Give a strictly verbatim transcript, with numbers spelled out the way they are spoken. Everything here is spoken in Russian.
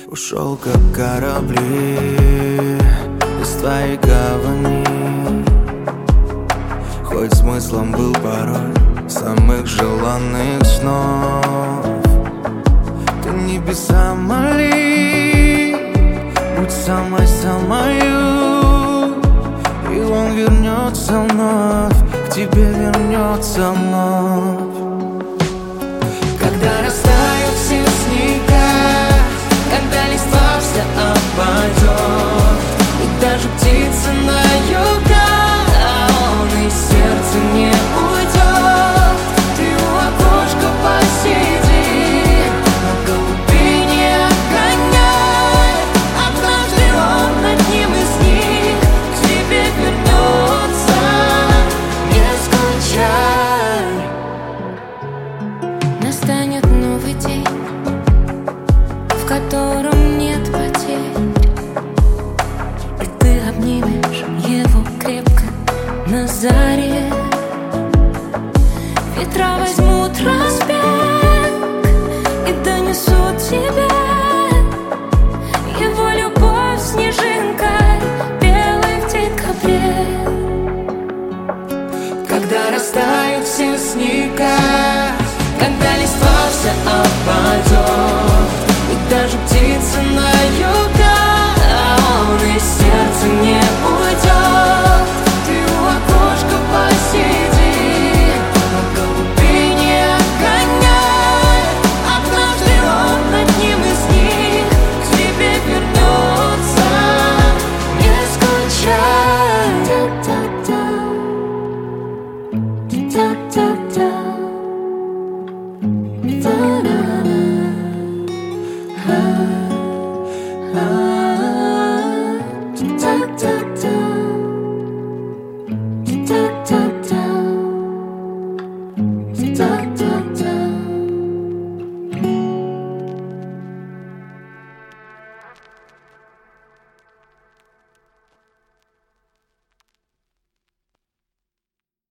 Ушел как корабли из твоей гавани. Хоть смыслом был порой самых желанных снов. Ты небеса моли, будь самой-самою, и он вернется вновь, к тебе вернется вновь. Когда растают все снега, когда листва вся опадет, и даже птицы на юга, а он из сердца не уйдет. Ты у окошка посиди, на голубине огня, однажды он одним из них к тебе вернется. Не скучай. Настанет новый день, в котором нет потерь, и ты обнимешь его крепко на заре. Ветра